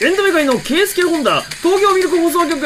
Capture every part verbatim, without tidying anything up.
エンタメ界のケースケホンダ東京ミルク放送局。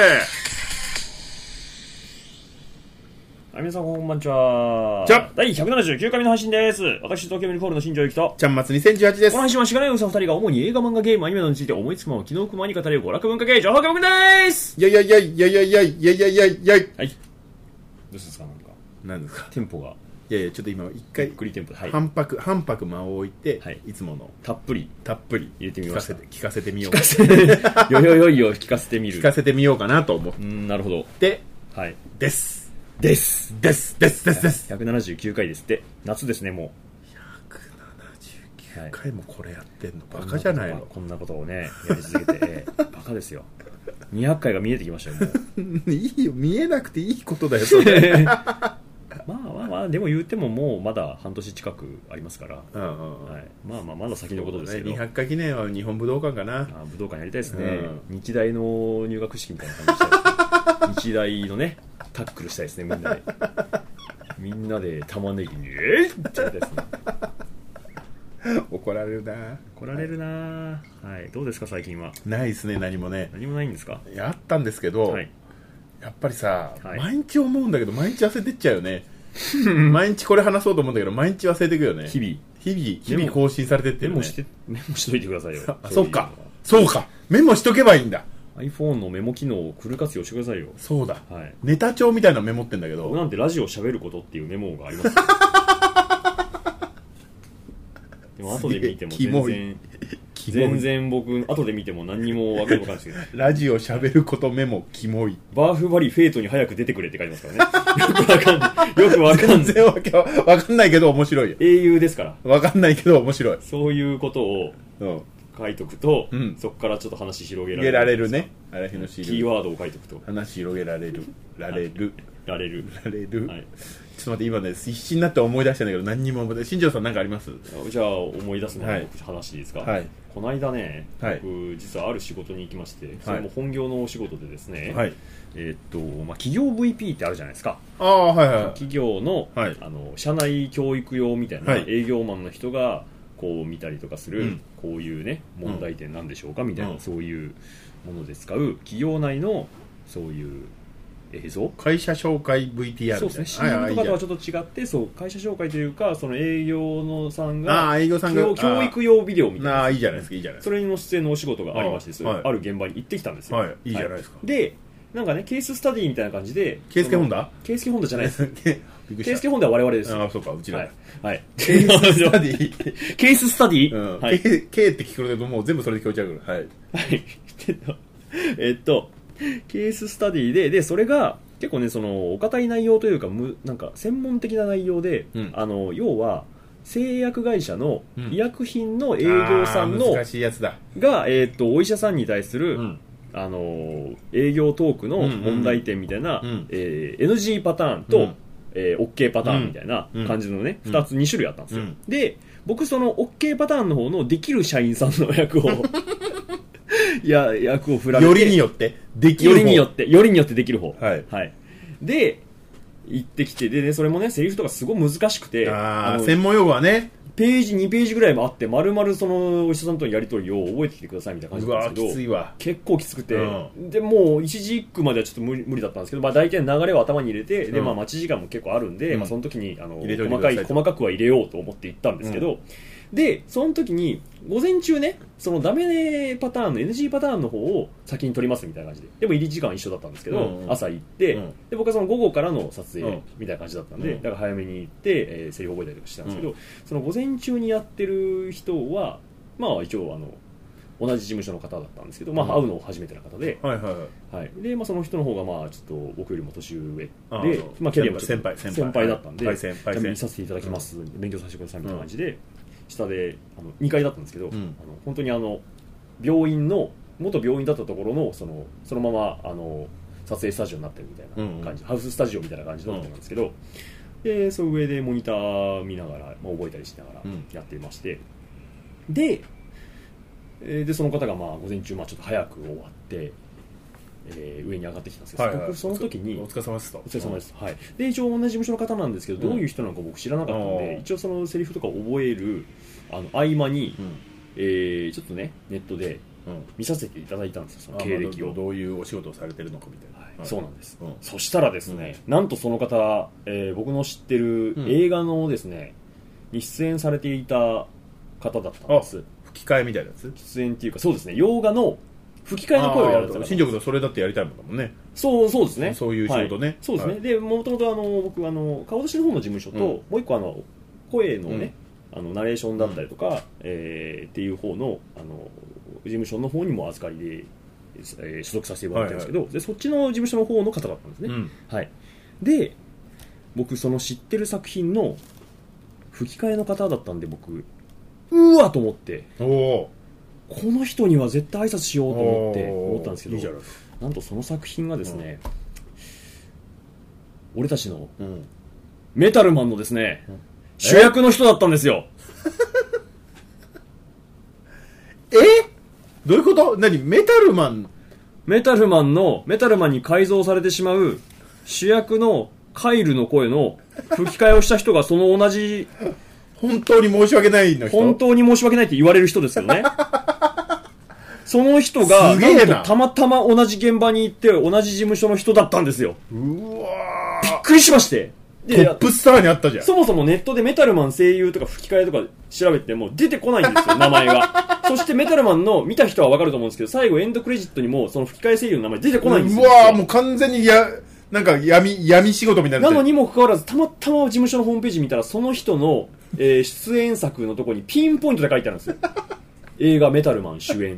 皆さんこんばんちは。 じゃだいひゃくななじゅうきゅうかいめの配信です。私東京ミルクホールの新庄ゆきとちゃんまつにせんじゅうはちです。 この配信はしがないおじさんふたりが主に映画、漫画、ゲーム、アニメなどについて思いつくまま気の向くままに語れる娯楽文化系情報局です。 いやいやいやいやいやいやいやいやいやいやいはい。どうですか、なんかなんですか。 テンポがいやいやちょっと今一回ゆっくりテンポで、はい、 半拍半拍間を置いて、 はい、 いつものたっぷりたっぷり入れてみました。 聞かせて聞かせてみよう。 聞かせてよよよいよ聞かせてみる。 聞かせてみようかなと思っうん、なるほど。 て、 はい。 ですですですですですです。 ひゃくななじゅうきゅうかいですって。夏ですね、もう。 ひゃくななじゅうきゅうかいもこれやってんの、バカじゃないの。 こんなことをねやり続けてバカですよ。にひゃっかいが見えてきましたよ。もういいよ、見えなくていいことだよそれ。 まあまあまあでも言ってももうまだ半年近くありますから、 うんうん、 はい、まあまあまだ先のことですけど、 ね、にひゃっかい記念は日本武道館かな。 あ、武道館やりたいですね、 うん、 日大の入学式みたいな感じでしたいです、ね、日大のねタックルしたいですね、みんなでみんなで玉ねぎにえいってやりたいですね。 怒られるな怒られるな、はい、どうですか最近は。 ないですね、何もね。 何もないんですか。 やったんですけど、はい、やっぱりさ、はい、毎日思うんだけど毎日忘れてっちゃうよね。毎日これ話そうと思うんだけど毎日忘れていくよね。 日々 日々日々更新されてってるね。 メモしてメモしといてくださいよ。 あ、そうかそうか、メモしとけばいいんだ。 iPhone のメモ機能をフル活用してくださいよ。 そうだ、 はい、 ネタ帳みたいなメモってんだけど、 僕なんてラジオ喋ることっていうメモがありますよ。でも後で見ても全然全然僕後で見ても何にも分かるわかんないですけど、 ラジオ喋ることメモキモい。 バーフバリフェイトに早く出てくれって書いてますからね。よくわかんないよくわかんない全然わけわかんないけど面白いよ。 英雄ですからわかんないけど面白い。 そういうことを書いとくと、うん、そこからちょっと話広げられる。 られるね。あらひのシールキーワードを書いとくと話広げられるられるられるられる、はい、ちょっと待って、今ね必死になって思い出したんだけど何にも。新庄さん何かあります？ じゃあ思い出すの、はい、話いいですか。はい、この間ね、はい、僕実はある仕事に行きまして、それも本業のお仕事でですね、はい、えー、っとまあ、企業 ブイピー ってあるじゃないですか。 あ、はいはい、 企業 の、はい、あの社内教育用みたいな、はい、営業マンの人がこう見たりとかする、うん、こういうね問題点なんでしょうかみたいな、うん、そういうもので使う企業内のそういう映像、 会社紹介 ブイティーアールそうですね、 シーエム とかとはちょっと違って、そう会社紹介というかその営業のさんが、 あ、営業さんが教育用ビデオみたいな、 あ、いいじゃないですか、いいじゃないですか。 それの出演のお仕事がありまして、あ、はい、ある現場に行ってきたんですよ。 はい、いいじゃないですか。 はい、でなんかねケーススタディみたいな感じで、 ケースケホンダケースケホンダじゃないですケースケホンダは我々ですよ。 あ、そうか、うちら、はいはい、 ケーススタディケーススタディ、うん、はい、 K, K って聞こえるともう全部それで聞こえちゃうから、はい、 はい、えっとケーススタディででそれが結構ね、そのお堅い内容というか、むなんか専門的な内容で、うん、あの要は製薬会社の医薬品の営業さんの、 難しいやつだが、えー、とお医者さんに対する、うん、あの営業トークの問題点みたいな、うんうん、えー、エヌジー パターンと、うん、えー、OK パターンみたいな感じのね、うん、ふたつにしゅるいあったんですよ、うん、で僕その OK パターンの方のできる社員さんの役をいや役を振られて、 よりによってできる方、よりによってよりによってできる方、 はい、 はい、で行ってきて、で、ね、それもねセリフとかすごい難しくて、 ああ、専門用語はねページにページぐらいもあって、丸々そのお医者さんとのやり取りを覚えてきてくださいみたいな感じだったんですけど、 うわきついわ、 結構きつくて、うん、でもう一時一句まではちょっと無理、無理だったんですけど、まあ、大体流れを頭に入れて、うん、でまあ、待ち時間も結構あるんで、うん、まあ、その時にあの細かい細かくは入れようと思って行ったんですけど、うん、でその時に午前中ねそのダメパターンの エヌジー パターンの方を先に撮りますみたいな感じで、でも入り時間一緒だったんですけど、うんうん、朝行って、うん、で僕はその午後からの撮影みたいな感じだったんで、うん、だから早めに行って、えー、セリフ覚えたりとかしてたんですけど、うん、その午前中にやってる人はまあ一応あの同じ事務所の方だったんですけど、まあ、会うの初めての方で、 はいはいはいはい、でまあ、その人の方がまあちょっと僕よりも年上で、まあ、キャリアも先輩先輩先輩だったんで、 はい、先輩見させていただきます、うん、勉強させてくださいみたいな感じで、うん、下であのにかいだったんですけど、うん、あの本当にあの病院の元病院だったところのそのそのままあの撮影スタジオになってるみたいな感じ、うんうん、ハウススタジオみたいな感じだったんですけど、うん、でその上でモニター見ながら、まあ、覚えたりしながらやっていまして、うん、ででその方がまあ午前中まあちょっと早く終わって、えー、上に上がってきたんですけど、はいはい、僕その時にお疲れ様ですとお疲れ様です、うん、はい、で一応同じ事務所の方なんですけど、どういう人なのか僕知らなかったので、うん、一応そのセリフとか覚えるあの合間に、うん、えー、ちょっとねネットで見させていただいたんですよ、その経歴を。 ど, どういうお仕事をされてるのかみたいな、 はいはい、そうなんです、うん、そしたらですね、うん、なんとその方、えー、僕の知ってる映画のですね、うん、に出演されていた方だったんです。 吹き替えみたいなやつ、 出演っていうか、そうですね、洋画の吹き替えの声をやるんですよ。 新庄君それだってやりたいもんだもんね。 そうそうですね、 そういう仕事ね、はい、 そうですね、はい、でもともと僕あの顔出しの方の事務所と、うん、もう一個あの声のね、うん、あのナレーションだったりとか、うん、えー、っていう方のあの事務所の方にも預かりで、えー、所属させてもらってるんですけど、はいはい、でそっちの事務所の方の方だったんですね、うん、はい、で僕その知ってる作品の吹き替えの方だったんで、僕うわと思って、おこの人には絶対挨拶しようと思って思ったんですけど、いいじゃないなんとその作品がですね、うん、俺たちの、うん、メタルマンのですね、うん、主役の人だったんですよ。 えどういうこと？何メタルマンメタルマンのメタルマンに改造されてしまう主役のカイルの声の吹き替えをした人がその同じ本当に申し訳ないの人、 本当に申し訳ないって言われる人ですけどね。その人がなんとたまたま同じ現場に行って同じ事務所の人だったんですよ。 うわびっくりしまして。 でトップスターにあったじゃん。 そもそもネットでメタルマン声優とか吹き替えとか調べても出てこないんですよ、名前が。そしてメタルマンの見た人は分かると思うんですけど、最後エンドクレジットにもその吹き替え声優の名前出てこないんですよ。 うわもう完全にやなんか闇闇仕事みたいな。 なのにもかかわらずたまたま事務所のホームページ見たらその人の、えー、出演作のところにピンポイントで書いてあるんですよ。映画メタルマン主演って。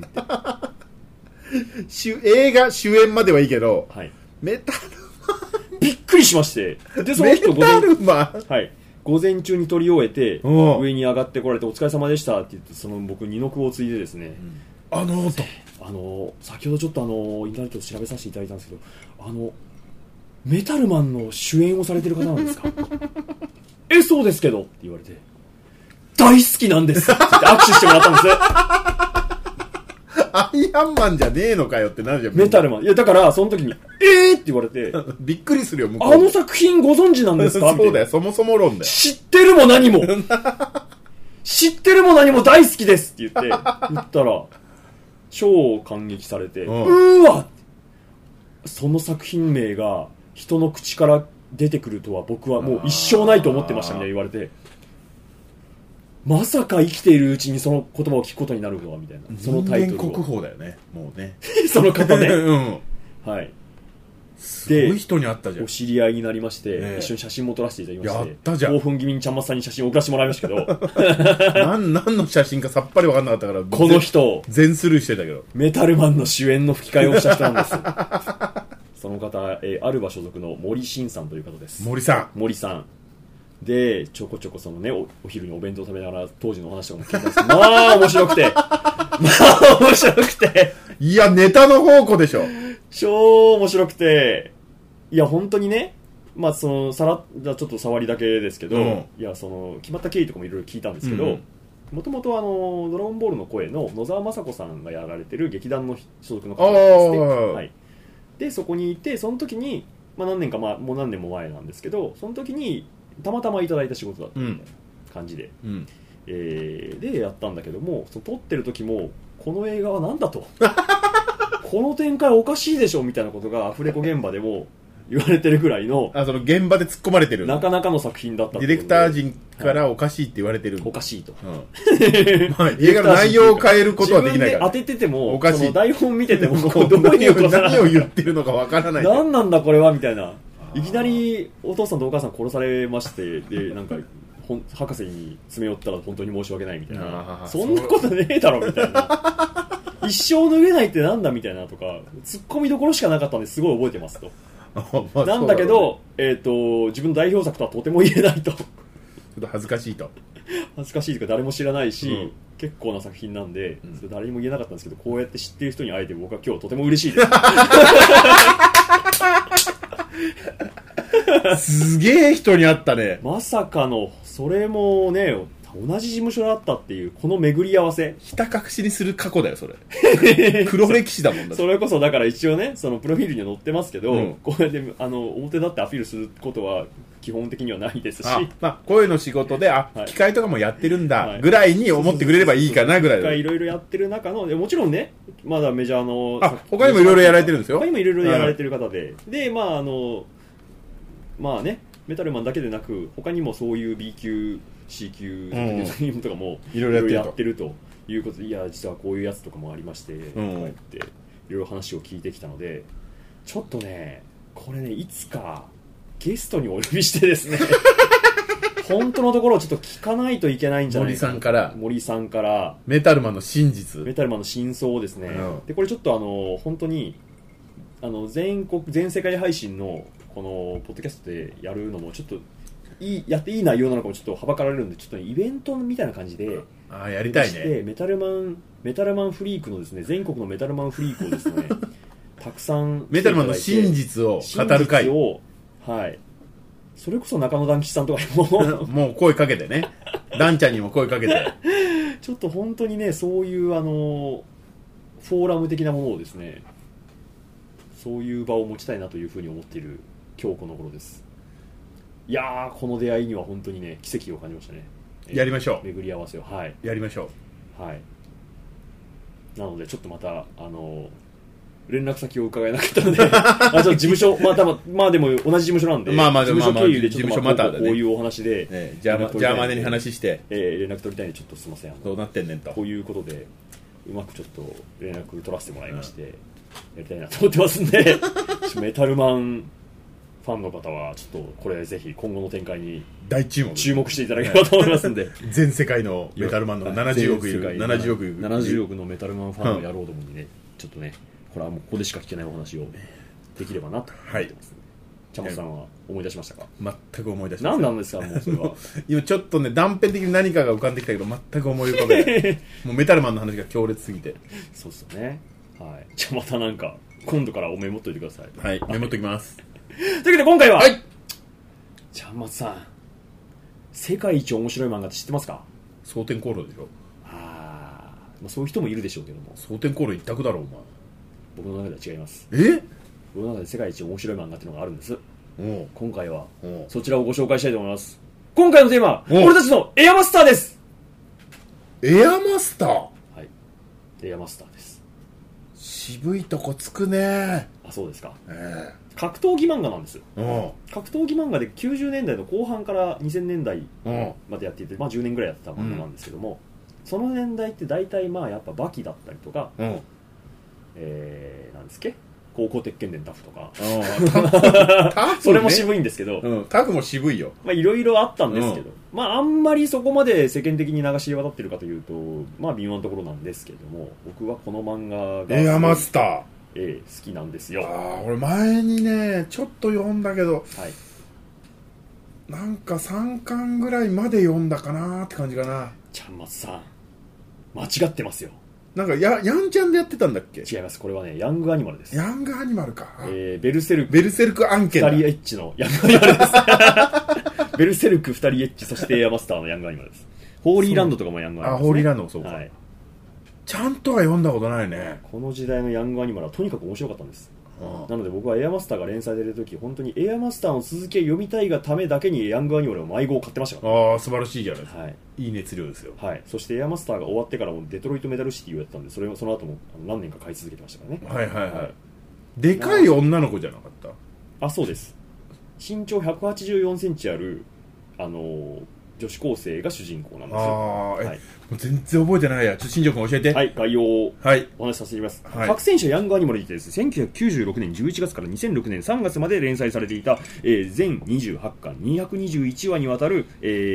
映画主演まではいいけど、はい、メタルマンびっくりしまして、でその人メタルマン、 はい、午前中に撮り終えて上に上がってこられてお疲れ様でしたって言って、その僕二の句を継いでですね、 うん、あのとあの先ほどちょっとあのインターネットで調べさせていただいたんですけど、あのメタルマンの主演をされてる方なんですか？えそうですけどって言われて、大好きなんですって握手してもらったんです。 アイアンマンじゃねえのかよってなるじゃん。 メタルマン。いやだからその時にえーって言われてびっくりするよ向こう。 あの作品ご存知なんですか？ そうだよ、そもそも論だよ。 知ってるも何も知ってるも何も大好きですって言って言ったら超感激されて、うん、うーわその作品名が人の口から出てくるとは僕はもう一生ないと思ってましたみたいな言われて、まさか生きているうちにその言葉を聞くことになるのはみたいな、そのタイトルを。 人間国宝だよねもうね。 その方ね、 うん、 はい。 すごい人に会ったじゃん。 お知り合いになりまして、ね、一緒に写真も撮らせていただきまして、やったじゃん。興奮気味にちゃんまつさんに写真を送らせてもらいましたけど何, 何の写真かさっぱり分かんなかったから、 この人全スルーしてたけど、 メタルマンの主演の吹き替えをした人なんです。その方、えー、アルバ所属の森進さんという方です。 森さん森さんで、ちょこちょこそのね お, お昼にお弁当食べながら当時のお話とかも聞いたんですけど、まあ面白くてまあ面白くていやネタの宝庫でしょ。 超面白くて、いや本当にね、まあそのさらじゃちょっと触りだけですけど、うん、いやその決まった経緯とかもいろいろ聞いたんですけど、もともとあのドラゴンボールの声の野沢雅子さんがやられてる劇団の所属の方なんですね。はい。でそこにいて、その時に、まあ、何年か前、もう何年も前なんですけど、その時にたまたまいただいた仕事だったみたいな感じで、うん、えー、でやったんだけども、その撮ってる時もこの映画は何だとこの展開おかしいでしょみたいなことがアフレコ現場でも言われてるぐらいの、 あその現場で突っ込まれてるなかなかの作品だった。 ディレクター陣からおかしいって言われてる、 はい、おかしいと、 うんまあ、映画の内容を変えることはできないから、 自分で当てててもおかしい、 その台本見ててもどういう何を言ってるのかわからない、 何なんだこれはみたいな、いきなりお父さんとお母さん殺されまして、でなんか博士に詰め寄ったら本当に申し訳ないみたいな、そんなことねえだろみたいな一生脱げないってなんだみたいなとかツッコミどころしかなかったんですごい覚えてますとまあ、なんだけど、ね、えーと、自分の代表作とはとても言えないとちょっと恥ずかしいと恥ずかしいというか誰も知らないし、うん、結構な作品なんで、 うん、 それ誰にも言えなかったんですけど、こうやって知っている人に会えて僕は今日とても嬉しいですすげえ人に会ったね。 まさかのそれもね、 同じ事務所だったっていうこの巡り合わせ、 ひた隠しにする過去だよそれ黒歴史だもんだそれこそだから一応ねそのプロフィールには載ってますけど、うん、こうやってあの表立ってアピールすることは基本的にはないですし、 あ、まあ、声の仕事であ、はい、機械とかもやってるんだぐらいに思ってくれればいいかなぐらいでいろいろやってる中のもちろんねまだメジャーのあ他にもいろいろやられてるんですよ。 他にもいろいろやられてる方で、でまああのまあねメタルマンだけでなく他にもそういう B 級 C 級とかもいろいろやってるということで、いや実はこういうやつとかもありまして、うん、こうやっていろいろ話を聞いてきたので、ちょっとねこれねいつかゲストにお呼びしてですね本当のところをちょっと聞かないといけないんじゃないかな。 森さんから森さんからメタルマンの真実、 メタルマンの真相をですね、うん、でこれちょっとあの本当にあの全国全世界配信のこのポッドキャストでやるのもちょっといいやっていい内容なのかもちょっとはばかられるんで、ちょっとイベントみたいな感じであやりたいね。 メタルマンメタルマンフリークのですね全国のメタルマンフリークをですねたくさんメタルマンの真実を語る会を、はい、それこそ中野団吉さんとかにももう声かけてね、ダンちゃんにも声かけてちょっと本当にねそういうあのフォーラム的なものをですね、そういう場を持ちたいなというふうに思っている今日この頃です。いやーこの出会いには本当にね奇跡を感じましたね。 やりましょう。 巡り合わせを、はい、 やりましょう。はい。なのでちょっとまたあの連絡先を伺えなかったのであちょっと事務所またままあでも同じ事務所なんで、 まあまあ事務所経由でちょっとまたこうこういうお話で、 ね、ジャーマジャーマネに話して、 えー、連絡取りたいんでちょっとすいません、 どうなってんねんとこういうことでうまくちょっと連絡取らせてもらいまして、うん、やりたいなと思ってますんでメタルマンファンの方はちょっとこれぜひ今後の展開に大注目注目していただければと思いますんで全世界のメタルマンのななじゅうおくいるななじゅうおくななじゅうおくのメタルマンファンの野郎どもにね、うん、ちょっとねこれはもうここでしか聞けないお話をできればなと思ってます、ね。はい、茶松さんは思い出しましたか？ 全く思い出しました。 何なんですかもうそれは今ちょっとね断片的に何かが浮かんできたけど全く思い浮かべないもうメタルマンの話が強烈すぎて。 そうっすよね。はい。じゃあまたなんか今度からおメモっといてください。 はい、メモっときます。 というわけで今回は、 はい、 茶松さん世界一面白い漫画って知ってますか？ 蒼天航路でしょ。 あ、まあそういう人もいるでしょうけども、 蒼天航路一択だろお前。 僕の中では違います。 え？ 僕の中で世界一面白い漫画っていうのがあるんです。 お今回はそちらをご紹介したいと思います。今回のテーマは俺たちのエアマスターです。 エアマスター？はい、 エアマスターです。 渋いとこつくね。 あ、そうですか。 えー、 格闘技漫画なんです。格闘技漫画できゅうじゅうねんだいの後半からにせんねんだいまでやっていて、まあ、じゅうねんぐらいやってた漫画なんですけども、うん、その年代って大体まあやっぱバキだったりとか、うん、えー、なんですっけ高校鉄拳伝タフとかね、 それも渋いんですけど、 うん、タフも渋いよ。 まあいろいろあったんですけど、うん、まああんまりそこまで世間的に流し渡ってるかというとまあ微妙なところなんですけども、僕はこの漫画がエアマスター、 ええ、好きなんですよ。 ああ、俺前にねちょっと読んだけど、はい、なんかさんかんぐらいまで読んだかなって感じかな。 ちゃんまつさん間違ってますよ。 なんか や, やんちゃんでやってたんだっけ？ 違います。これはねヤングアニマルです。 ヤングアニマルか、 えー、ベルセルクベルセルク案件だ。 ふたりエッチのヤングアニマルですベルセルクふたりエッチそしてエアマスターのヤングアニマルです。ホーリーランドとかもヤングアニマルです、ね、 あ、ホーリーランドもそうか、はい、ちゃんとは読んだことないね。 この時代のヤングアニマルはとにかく面白かったんです。なので僕はエアマスターが連載で出るとき本当にエアマスターの続きを読みたいがためだけにヤングアニマルを迷子を買ってましたから、 ね、ああ素晴らしいじゃないですか、はい、いい熱量ですよ、 はい、そしてエアマスターが終わってからもデトロイトメタルシティをやってたんでそれその後も何年か買い続けてましたからね。 はいはいはい、でかい女の子じゃなかった？ あ、そうです。身長ひゃくはちじゅうよんセンチあるあのー女子高生が主人公なんですよ。 あ、はい、もう全然覚えてないや。ちょっと新庄君教えて。 はい、概要をお話しさせていただきます、はい、各戦車ヤングアニマルにてですねせんきゅうひゃくきゅうじゅうろくねんじゅういちがつからにせんろくねんさんがつまで連載されていた、えー、全にじゅうはちかんにひゃくにじゅういちわにわたる、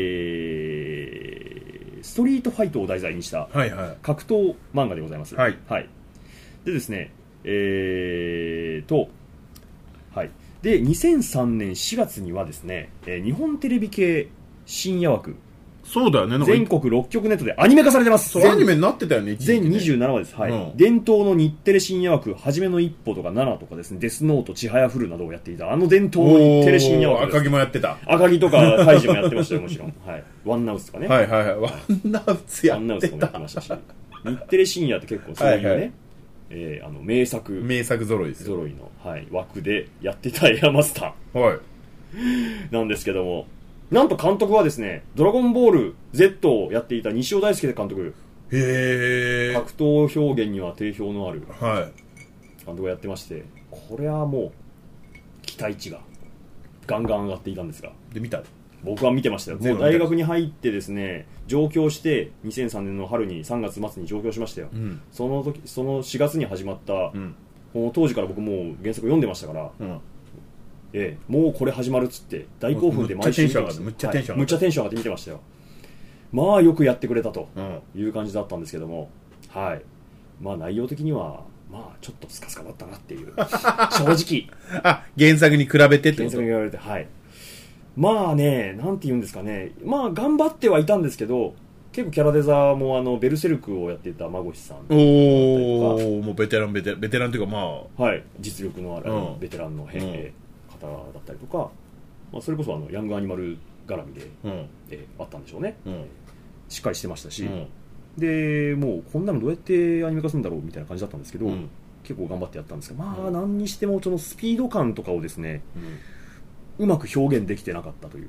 えー、ストリートファイトを題材にした格闘漫画でございます。 はい、 はい、でですねえーとはいでにせんさんねんしがつにはですね、えー、日本テレビ系深夜枠そうだよね。 全国ろっきょくネットでアニメ化されてます。 そう、アニメになってたよね。 全にじゅうななわです。はい、うん。伝統の日テレ深夜枠、はじめの一歩とかななとかですね、デスノート、ちはやふるなどをやっていた、あの伝統の日テレ深夜枠。 赤木もやってた。 赤木とか、カイジもやってましたよ、もちろん。はい。ワンナウスとかね。 はいはいはい。ワンナウスやってた。ワンナウスもやってましたし。日テレ深夜って結構そういうね、はいはい、えー、あの、名作。 名作揃いですよ。 揃いの、はい、枠でやってたエアマスター。 はい。 なんですけども、なんと監督はですね、ドラゴンボール Z をやっていた西尾大輔監督。 へー。 格闘表現には定評のある監督がやってまして、これはもう期待値がガンガン上がっていたんですが。 で、見た？ 僕は見てましたよ。もう大学に入ってですね、上京してにせんさんねんの春にさんがつ末に上京しましたよ。うん、その時、そのしがつに始まった、うん、この当時から僕もう原作読んでましたから、うん、ええ、もうこれ始まるっつって大興奮で毎週むっちゃテンション上がって、 むっちゃテンション上がって見てましたよ。まあよくやってくれたという感じだったんですけども、はい、まあ内容的にはまあちょっとスカスカだったなっていう正直あ、原作に比べてってこと？ 原作に比べて、はい。まあね、なんて言うんですかね、まあ頑張ってはいたんですけど、結構キャラデザもあのベルセルクをやっていた孫さん、 おお、もうベテランベテランベテランというか、まあはい、実力のあるベテランの兵、うん、方だったりとか、まあ、それこそあのヤングアニマル絡みで、うん、えあったんでしょうね、うん、しっかりしてましたし、うん、でもうこんなのどうやってアニメ化するんだろうみたいな感じだったんですけど、うん、結構頑張ってやったんですが、まあ何にしてもそのスピード感とかをですね、うん、うまく表現できてなかったという。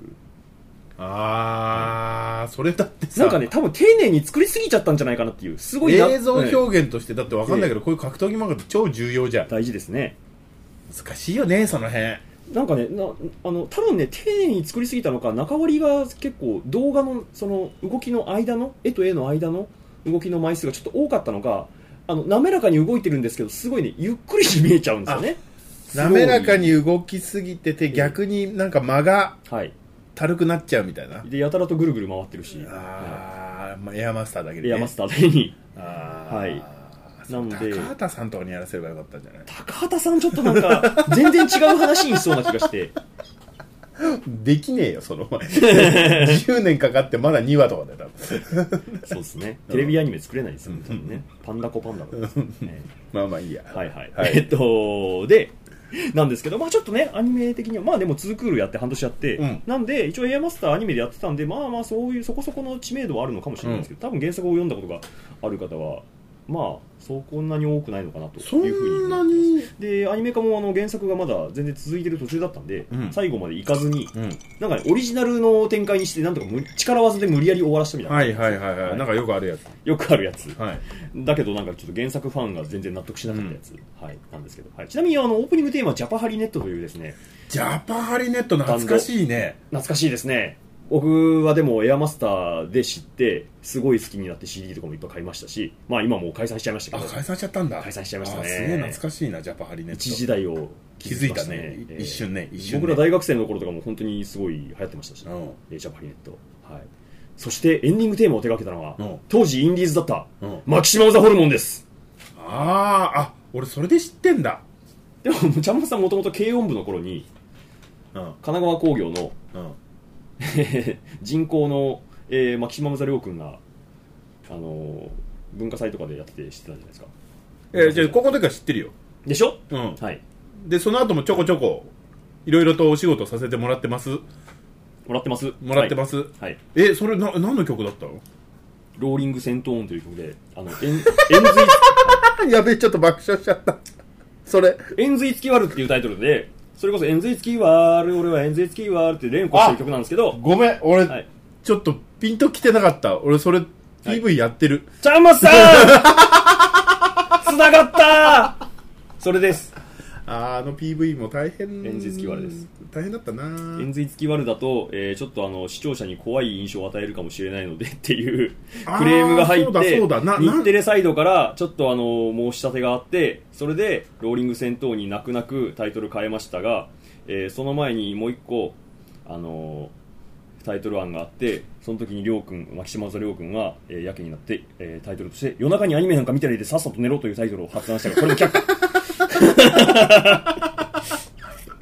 あー、はい、それだってさ、 なんかね、多分丁寧に作りすぎちゃったんじゃないかなっていう、すごい映像表現としてだって分かんないけど、えー、こういう格闘技漫画って超重要じゃん。 大事ですね。 難しいよね、その辺。 なんかね、なあの多分ね、丁寧に作りすぎたのか、中割りが結構動画のその動きの間の絵と絵の間の動きの枚数がちょっと多かったのか、あの滑らかに動いてるんですけど、すごいね、ゆっくりに見えちゃうんですよね。 滑らかに動きすぎてて、逆になんか間が、はい、軽くなっちゃうみたいな。 でやたらとぐるぐる回ってるし、 あ、はい、まあ、エアマスターだけで、ね、 エアマスターだけに、あ、はい、なので高畑さんとかにやらせればよかったんじゃない？ 高畑さんちょっとなんか全然違う話にしそうな気がしてできねえよその前じゅうねんかかってまだにわとかだよそうですね、テレビアニメ作れないですよね、多分ね、パンダコパンダコ、 ね、まあまあいいや、 はいはい、はい、えっとでなんですけど、まあちょっとね、アニメ的にはまあでもにクールやって半年やって、うん、なんで一応エアマスターアニメでやってたんで、まあまあそういうそこそこの知名度はあるのかもしれないですけど、うん、多分原作を読んだことがある方はまあそうこんなに多くないのかなというふうに思います。でアニメ化もあの原作がまだ全然続いてる途中だったんで、うん、最後までいかずに、うん、なんか、ね、オリジナルの展開にしてなんとか力技で無理やり終わらせたみたいな、 はいはいはいはい、はい、なんかよくあるやつよくあるやつ、はい、だけどなんかちょっと原作ファンが全然納得しなかったやつ、うん、はい、なんですけど、はい、ちなみにあのオープニングテーマはジャパハリネットというですね、 ジャパハリネット懐かしいね。 懐かしいですね。僕はでもエアマスターで知ってすごい好きになって シーディー とかもいっぱい買いましたし、まあ今もう解散しちゃいましたけど。 あ、解散しちゃったんだ。 解散しちゃいましたね。 すげえ懐かしいな、ジャパハリネット。 一時代を気づいたね、えー、一瞬ね、一瞬ね。 僕ら大学生の頃とかも本当にすごい流行ってましたし、うん、ジャパハリネット、はい、そしてエンディングテーマを手掛けたのは、うん、当時インディーズだった、うん、マキシマムザホルモンです。 あー、あ、俺それで知ってんだ。 でもちゃんまさんもともと軽音部の頃に、うん、神奈川工業の、うん人工の、えー、マキシマムザリョウ君が、あのー、文化祭とかでやってて知ってたんじゃないですか。 えー、じゃあ高校の時は知ってるよ。 でしょ、 うん、 はい。 でその後もちょこちょこいろいろとお仕事させてもらってます。もらってますもらってます、はいはい、 えそれな何の曲だったの？ ローリングセントーンという曲で、あの円髄やべえ、ちょっと爆笑しちゃった。それ円髄付き割るっていうタイトルで、それこそ円髄付き割る、俺は円髄付き割るって連呼してる曲なんですけど、 ごめん俺、はい、ちょっとピンときてなかった。俺それ ピーブイ やってる。 ちゃんまさんつながったそれです。 あ, あの ピーブイ も大変。 円髄付き割るです。 大変だったな。 円髄付き割るだと、えー、ちょっとあの視聴者に怖い印象を与えるかもしれないのでっていうクレームが入って、そうだそうだ、日テレサイドからちょっとあの申し立てがあって、それでローリング戦闘に泣く泣くタイトル変えましたが、えー、その前にもう一個あのタイトル案があって、その時にりょうくん、マキシマムザりょうくんが、えー、やけになって、えー、タイトルとして夜中にアニメなんか見てないでさっさと寝ろというタイトルを発案したが、これも却下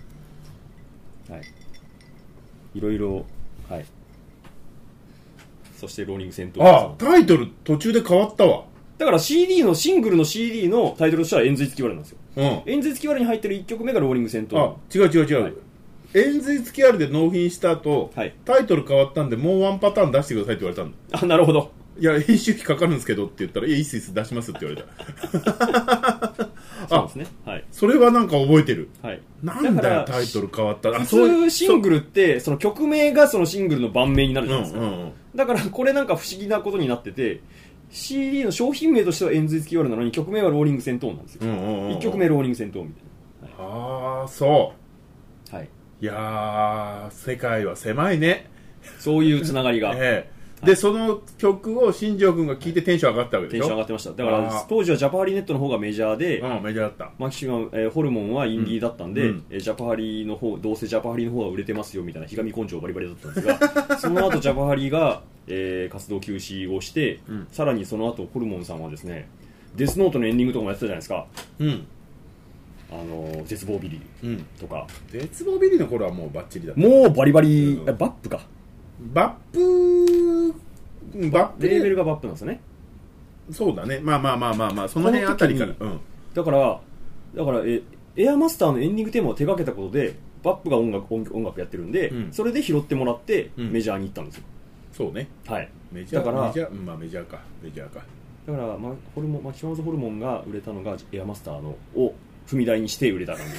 はい、いろいろ、はい、 そしてローリング戦闘。 ああ、タイトル途中で変わったわ。 だから シーディー のシングルの シーディー のタイトルとしては円髄付き割れなんですよ。 うん。 円髄付き割れに入ってるいっきょくめがローリング戦闘。 あ、違う違う違う。はい、円髄付き割れで納品した後、はい、タイトル変わったんでもうワンパターン出してくださいって言われたんだ。 あ、なるほど。 いや、編集費かかるんですけどって言ったら、いや、いいっすいいっす出しますって言われた。 そうですね。はい。 それはなんか覚えてる。 はい。 なんだよ、タイトル変わったら。 普通シングルって、その曲名がそのシングルの盤面になるじゃないですか。うんうんうん、だからこれなんか不思議なことになってて、シーディー の商品名としては円髄付き割れなのに、曲名はローリング戦闘なんですよ。うんうんうんうん、いっきょくめローリング戦闘みたいな。はい、ああ、そう。 はい。 いやー、世界は狭いね。 そういうつながりが。 ええで、はい、その曲を新庄君が聴いてテンション上がったわけでしょ。 テンション上がってました。だから当時はジャパハリネットの方がメジャーで、 うん、メジャーだった。 マキシマム、えー、ホルモンはインディーだったんで、うんえー、ジャパハリの方、どうせジャパハリの方が売れてますよみたいなひがみ根性バリバリだったんですが、その後ジャパハリが、えー、活動休止をして、うん、さらにその後ホルモンさんはですね、デスノートのエンディングとかもやってたじゃないですか。うん。あの絶望ビリとか、 うん、絶望ビリの頃はもうバッチリだった。 もうバリバリ、うん、バップか。 バップバップレーベルがバップなんですよね。 そうだね。まあまあまあまあまあその辺あたりから、うん、 だからだからえエアマスターのエンディングテーマを手掛けたことでバップが音楽音楽やってるんで、うん、それで拾ってもらってメジャーに行ったんですよ。 うん、そうね。 はい。 メジャーだからメジャー、まあメジャーかメジャーか。 だからまあホルモンマキシマムズホルモンが売れたのがエアマスターのを踏み台にして売れた感じです。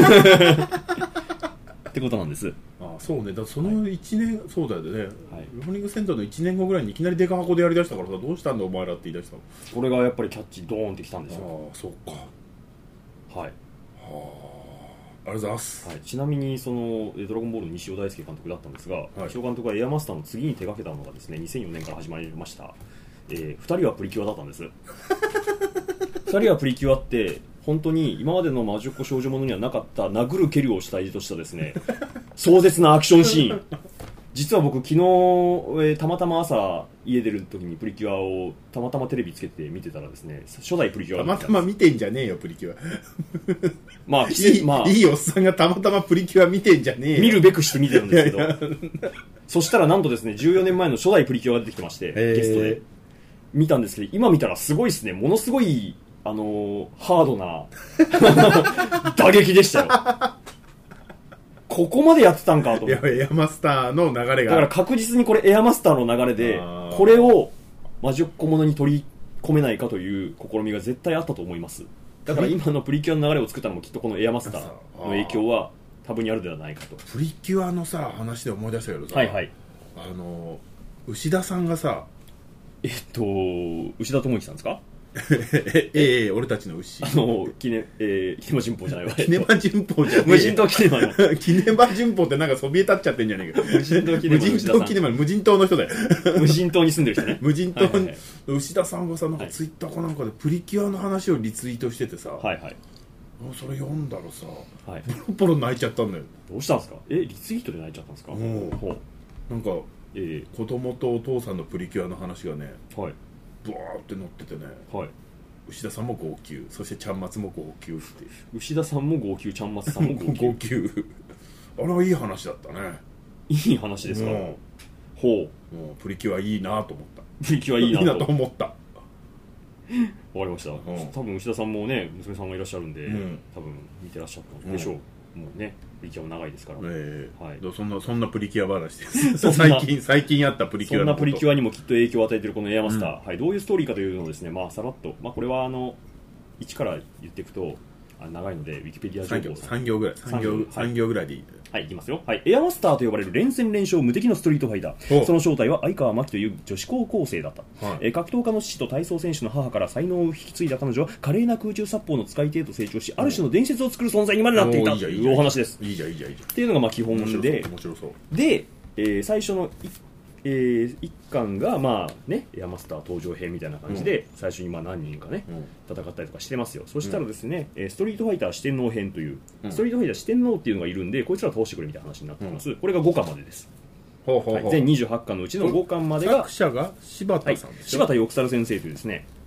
ってことなんです。 ああそうね。だそのいちねん、はい、そうだよね、はい、ローリングセンターのいちねんごぐらいにいきなりデカ箱でやりだしたからさ、どうしたんだお前らって言い出したの。 これがやっぱりキャッチドーンってきたんですよ。 ああそうか。 はい。はあ、ありがとうございます。 はい、ちなみにそのドラゴンボールの西尾大輔監督だったんですが、はい、西尾監督はエアマスターの次に手掛けたのがですね、にせんよねんから始まりました、えー、ふたりはプリキュアだったんです。ふたりはプリキュアって本当に今までの魔女っ子少女ものにはなかった殴る蹴るを主体としたですね壮絶なアクションシーン。実は僕昨日、えー、たまたま朝家出る時にプリキュアをたまたまテレビつけて見てたらですね、初代プリキュアがたまたま見てんじゃねえよプリキュア。 まあ、 いい、まあ、いいおっさんがたまたまプリキュア見てんじゃねえよ。 見るべくして見てるんですけどそしたらなんとですねじゅうよねんまえの初代プリキュアが出てきてまして、ゲストで見たんですけど、今見たらすごいですね。ものすごいあのー、ハードな打撃でしたよ。ここまでやってたんかと思って。 いやエアマスターの流れがだから確実にこれエアマスターの流れでこれを魔女っ子ものに取り込めないかという試みが絶対あったと思います。だから今のプリキュアの流れを作ったのもきっとこのエアマスターの影響は多分にあるではないかと。 プリキュアのさ話で思い出したけどさ、 はいはい、 あの牛田さんがさえっと牛田智之さんですか。 えええ俺たちの牛あのキネ、えー、キネマ旬報じゃないわキネマ旬報じゃねえ無人島キネマのキネマ旬報ってなんかそびえ立っちゃってんじゃねえか。 無人島キネマの無人島キネマ無人島の人だよ。 無人島に住んでる人ね。 無人島、はいはいはい、牛田さんがさなんかツイッターかなんかでプリキュアの話をリツイートしててさ、はいはい、それ読んだらさ、はい、ポロポロ泣いちゃったんだよ。 どうしたんですか。えリツイートで泣いちゃったんですか。ほうなんか、えー、子供とお父さんのプリキュアの話がね、はい、ブワーって載っててね、はい牛田さんも号泣、そしてちゃんまつも号泣って牛田さんも号泣、ちゃんまつさんも号泣号泣あれはいい話だったね。 いい話ですか。ほうもうプリキュアいいなと思った。 プリキュアいいな と, いいなと思ったわかりました、うん、多分牛田さんもね娘さんがいらっしゃるんで、うん、多分見てらっしゃったんでしょう、うん、もうねプリキュアも長いですから、えーはい、 そんなそんなプリキュア話です最近最近あったプリキュアのそんなプリキュアにもきっと影響を与えているこのエアマスター、うんはい、どういうストーリーかというのをですね、まあ、さらっと、まあ、これはあの一から言っていくとあ長いのでウィキペディア情報さん行ぐらいさん行、さん行ぐらいでいい。 はい、いきますよ。はい、エアマスターと呼ばれる連戦連勝無敵のストリートファイター。その正体は相川真紀という女子高校生だった、はいえー、格闘家の父と体操選手の母から才能を引き継いだ彼女は華麗な空中殺法の使い手へと成長し、ある種の伝説を作る存在にまでなっていたというお話です。 いいじゃんいいじゃんいいじゃんっていうのがまあ基本で、 面白そうで、えー、最初のえー、一巻がまあねエアマスター登場編みたいな感じで、うん、最初にまあ何人かね、うん、戦ったりとかしてますよ。そしたらですね、うん、ストリートファイター四天王編という、うん、ストリートファイター四天王っていうのがいるんでこいつらを倒してくれみたいな話になってます、うん、これがごかんまでです。ほうほうほう、はい、全にじゅうはちかんのうちのごかんまでが作者が柴田さんですよ、 はい、柴田翼猿先生というですね、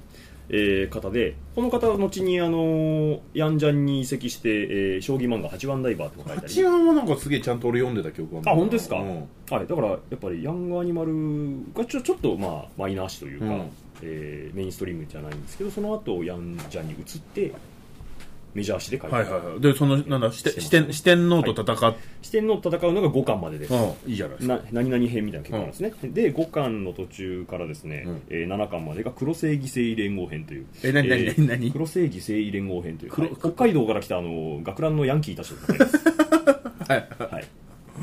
えー、方で、この方は後にあのー、ヤンジャンに移籍して、えー、将棋漫画八番ダイバーとか書いたり。 八番はなんかすげえちゃんと俺読んでた記憶がある。 あ、本当ですか、うん、はい。だからやっぱりヤングアニマルがちょ、ちょっとまあマイナー誌というか、うん、えー、メインストリームじゃないんですけど、その後ヤンジャンに移ってメジャー誌で書いて、はいはいはい、 でそのなんだ四天四天王と戦っ、はい、 四天王と戦うのがごかんまでです。 ああいいじゃないですか。な何々編みたいな結構なんですね、うん、でごかんの途中からですね、うん、えー、ななかんまでが黒正義正義連合編という、 え何何何何黒正義正義連合編という、はい、北海道から来たあの学ランのヤンキーたちの戦いですはい、はい、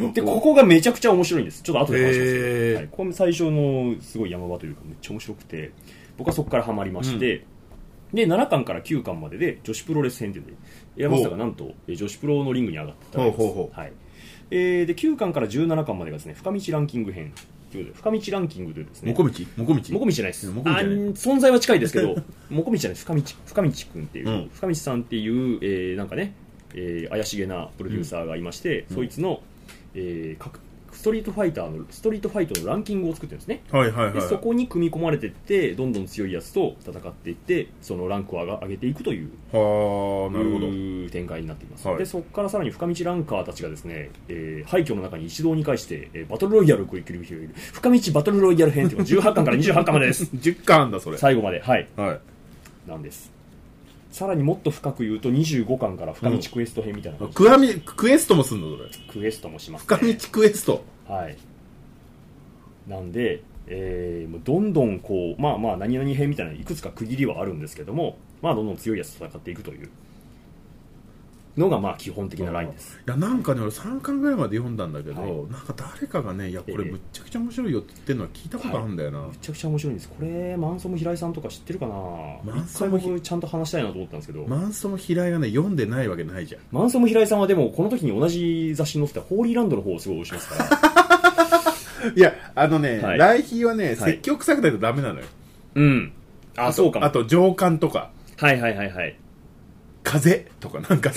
でここがめちゃくちゃ面白いんです。ちょっと後で話しますけど、はい、ここ最初のすごい山場というかめっちゃ面白くて、僕はそこからハマりまして、うん、でななかんからきゅうかんまでで女子プロレス編というので山下がなんと女子プロのリングに上がったんです。ほうほうほう、はい、えー、できゅうかんからじゅうななかんまでがですね深道ランキング編ということで、深道ランキングというですね、 もこみちもこみちもこみちじゃないです。あ存在は近いですけどもこみちじゃないです。深道深道くんっていう、うん、深道さんっていう、えー、なんかね、えー、怪しげなプロデューサーがいまして、うん、そいつの、えー、各ストリートファイターのストリートファイトのランキングを作ってるんですね、 はいはいはい、 でそこに組み込まれていってどんどん強いやつと戦っていってそのランクを上げていくというはなるほど展開になっています、はい、でそこからさらに深道ランカーたちがですね、えー、廃墟の中に一堂に会して、えー、バトルロイヤルを繰り広げる深道バトルロイヤル編というのがじゅうはちかんからにじゅうはちかんまでですじゅっかんだそれ最後まで、はい、 はい、 なんです。さらにもっと深く言うとにじゅうごかんから深道クエスト編みたいな感じ、 うん、ク, クエストもすんのそれ。 クエストもしますね。 深道クエスト、 はい。なんで、えー、もうどんどんこうまあまあ何々編みたいないくつか区切りはあるんですけども、まあどんどん強いやつと戦っていくというのがまあ基本的なラインです。 いやなんかね俺さんかんぐらいまで読んだんだけど、はい、なんか誰かがねいやこれむっちゃくちゃ面白いよって言ってるのは聞いたことあるんだよな、はい、 むちゃくちゃ面白いんです。これマンソム平井さんとか知ってるかな。マンソム僕ちゃんと話したいなと思ったんですけど、 マンソム平井がね読んでないわけないじゃん。 マンソム平井さんはでもこの時に同じ雑誌に載ってたホーリーランドの方をすごい推しますからいやあのね、はい、来賓はね積極臭くないとダメなのよ、 うん、あそうかも。 あと上官とかはいはいはいはい風とかなんか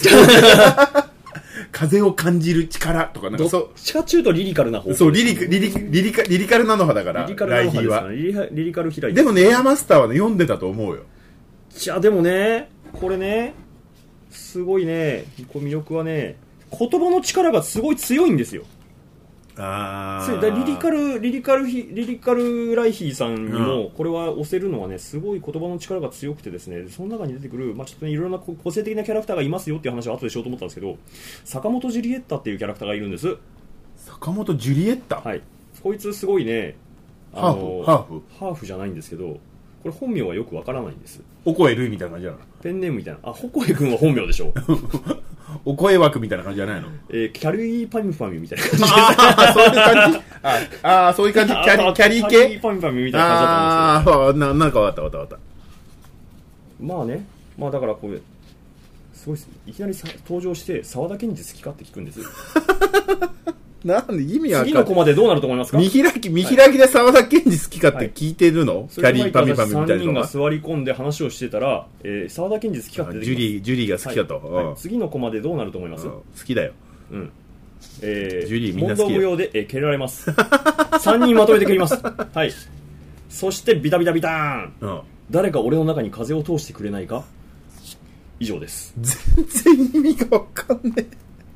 風を感じる力とかなんかそうどっちかっていうとリリカルな方、 そうリリリリリリカリリカルなの派だからリリカルなの派ですね。リリリリカル開いでもねエアマスターはね読んでたと思うよ。 じゃあでもねこれねすごいねこう魅力はね言葉の力がすごい強いんですよ。 あだリリカルリリカルリリカルライヒーさんにもこれは押せるのはねすごい言葉の力が強くてですね、その中に出てくるまあちょっとねいろんな個性的なキャラクターがいますよっていう話は後でしようと思ったんですけど、坂本ジュリエッタっていうキャラクターがいるんです。 坂本ジュリエッタ、 はい、こいつすごいねあのハーフハーフじゃないんですけどこれ本名はよくわからないんです。 お声ルイみたいな感じじゃない。 ペンネームみたいな。あほこえくんは本名でしょお声枠みたいな感じじゃないの、 えー、キャリーパミュパミュみたいな感じですあそういう感じああそういう感じキャリキャリー系キャリーパミュパミュみたいな感じだったんですよ。 ああななんかわかったわかったわかったまあねまあだからこれすごいいきなりさ登場して沢田研二好きかって聞くんですなんで意味は次のコマでどうなると思いますか。 見開き見開きで沢田研二好きかって聞いてるの、はい、キャリーパミュパミュみたいな。さんにんが座り込んで話をしてたら、えー、沢田研二好きかって出てきます。 ジュリージュリーが好きだと、 はいはい、次のコマでどうなると思います。 好きだよ、 うんえー、 ジュリーみんな好きだよ。 問答無用で、えー、蹴られますさんにんまとめて蹴りますはいそしてビタビタビターン、うん、誰か俺の中に風を通してくれないか。以上です。 全然意味がわかんない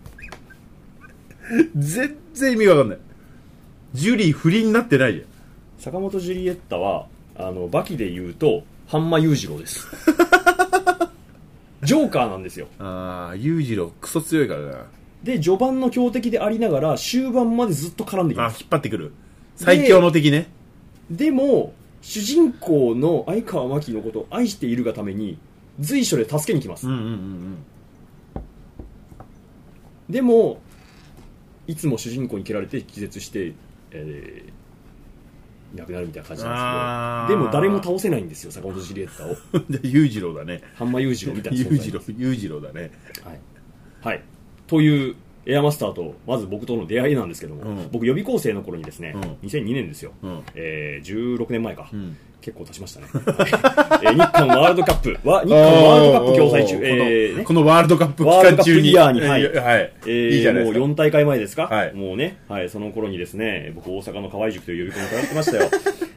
全然意味がわかんない。ジュリー不倫になってないじゃん。 坂本ジュリエッタはあのバキで言うと半間裕次郎ですジョーカーなんですよ。 ああ裕次郎クソ強いからな。 で序盤の強敵でありながら終盤までずっと絡んできます。 あ引っ張ってくる最強の敵ね。 で, でも主人公の相川真紀のことを愛しているがために随所で助けに来ます、 うんうんうんうん、 でもいつも主人公に蹴られて気絶して、えー、いなくなるみたいな感じなんですけど、でも誰も倒せないんですよ坂本ジュリエッタを裕次郎だね。 半間裕次郎みたいな裕次郎裕次郎だね。 はい、はい、というエアマスターとまず僕との出会いなんですけども、うん、僕予備校生の頃にですね、うん、にせんにねんですよ、うんえー、じゅうろくねんまえか、うん、結構経ちましたね、えー、日韓ワールドカップは日韓ワールドカップ共催中、えーね、 このワールドカップ期間中にワールドカップイヤーに、はいえーはいえー、いいじゃないですか。もうよん大会前ですか、 はい、 もうね、はい、その頃にですね僕大阪の河合塾という予備校に通ってましたよ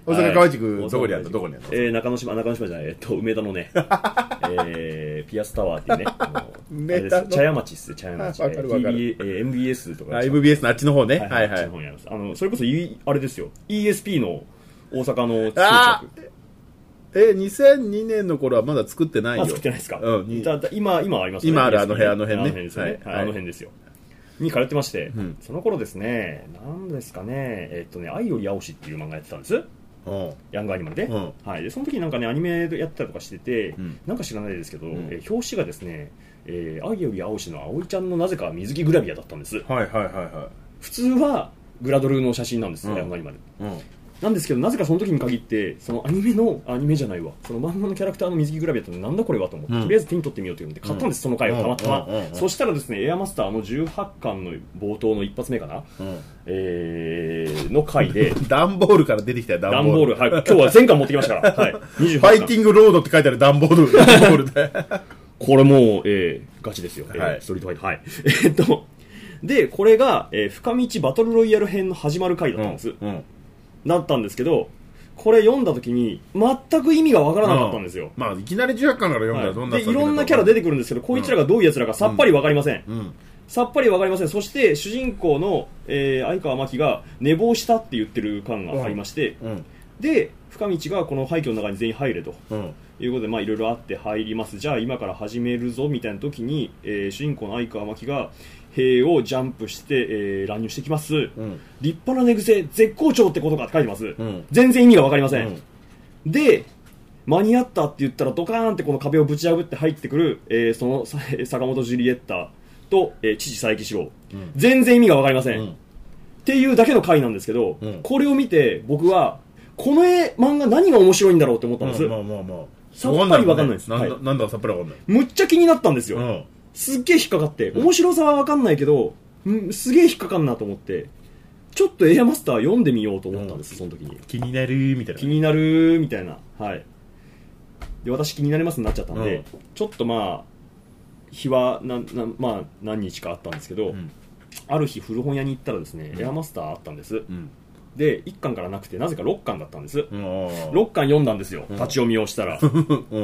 大阪河内区どこにあったどこにあったえー、中之島中之島じゃないえっと梅田のねえー、ピアスタワーっていうねあの梅田の茶屋町っす茶屋町。わかるわかる。えー、エムビーエス とか。 エムビーエス のあっちの方ね。 はいはい。あっちの方にあります。あのそれこそ、e、あれですよ イーエスピー の大阪の近く。 え、にせんにねんの頃はまだ作ってないよ。 作ってないですか。 うん。 だだ今、今ありますね。 今あるあの部屋、あの辺ね。 あの辺ですよね。はい、あの辺ですよ。に通ってまして、うん、その頃ですね、なんですかね、えっとね、愛より青しっていう漫画やってたんです。ヤングアニマルで、うん、はい、でその時なんかねアニメやってたりとかしてて、うん、なんか知らないですけど、うん、え表紙がですね、えー、愛より青しの葵ちゃんのなぜか水着グラビアだったんです。 はいはいはいはい。 普通はグラドルの写真なんですよ、うん、ヤングアニマル、うん、なんですけどなぜかその時に限ってそのアニメのアニメじゃないわその漫画のキャラクターの水着グラビアってなんだこれはと思って、うん、とりあえず手に取ってみようというので買ったんです、うん、その回をたまたま、うんうんうんうん、そしたらですねエアマスターのじゅうはちかんの冒頭の一発目かな、うんえー、の回で段ボールから出てきたよ段ボール、はい、今日は全巻持ってきましたから、はい、 にじゅうはちかんファイティングロードって書いてある段ボール段ボールでこれもう、えー、ガチですよ、はい、えー、ストリートファイトはいえっとでこれが、えー、深道バトルロイヤル編の始まる回だったんです、うんうん、だったんですけどこれ読んだ時に全く意味がわからなかったんですよ、うん、 まあいきなりじゅうはちかんから読んだらどんな、 はい、でいろんなキャラ出てくるんですけど、うん、こいつらがどういうやつらかさっぱりわかりません、うんうん、さっぱりわかりません。そして主人公の、えー、相川真紀が寝坊したって言ってる感がありまして、うんうん、で深道がこの廃墟の中に全員入れと、うん、いうことでまあいろいろあって入ります。じゃあ今から始めるぞみたいな時に、えー、主人公の相川真紀が塀をジャンプして、えー、乱入してきます、うん、立派な寝癖絶好調ってことかって書いてます、うん、全然意味が分かりません、うん、で間に合ったって言ったらドカーンってこの壁をぶち破って入ってくる、えー、その坂本ジュリエッタと、えー、父佐伯四郎、うん、全然意味が分かりません、うん、っていうだけの回なんですけど、うん、これを見て僕はこの絵漫画何が面白いんだろうって思ったんです、うんまあまあまあ、さっぱり分かんないです、 なんだ、はい、なんださっぱり分かんないむっちゃ気になったんですよ、うんすっげえ引っかかって面白さは分かんないけど、うん、すげえ引っかかんなと思ってちょっとエアマスター読んでみようと思ったんです、うん、その時に気になるみたいな気になるみたいなはいで私気になりますになっちゃったんで、うん、ちょっとまあ日はなな、まあ、何日かあったんですけど、うん、ある日古本屋に行ったらですね、うん、エアマスターあったんです、うんでいっかんからなくてなぜかろっかんだったんです、うん、ろっかん読んだんですよ、うん、立ち読みをしたら、うん、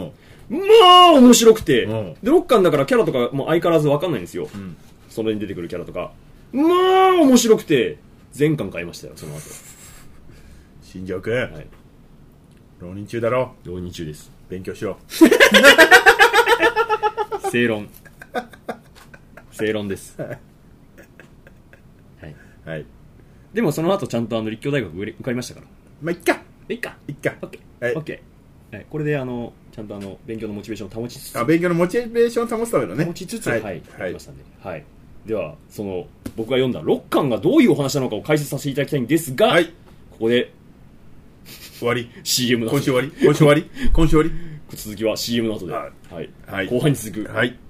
まあ面白くて、うん、でろっかんだからキャラとかも相変わらず分かんないんですよ、うん、それに出てくるキャラとかまあ面白くて全巻買いましたよその後新庄君、はい、浪人中だろ浪人中です勉強しろ正論正論ですはい、はいでもその後ちゃんとあの立教大学受かりましたからまあいっかいっかいっかオッケー、はい、オッケー、はい、これであのちゃんとあの勉強のモチベーションを保ちつつあ勉強のモチベーションを保つためのね保ちつつはい、はい、やりましたんで、はい、ではその僕が読んだろっかんがどういうお話なのかを解説させていただきたいんですが、はい、ここで終わりシーエム の今週終わり今週終わり今週終わり続きは シーエム の後で、 はいはいはい、後半に続くはい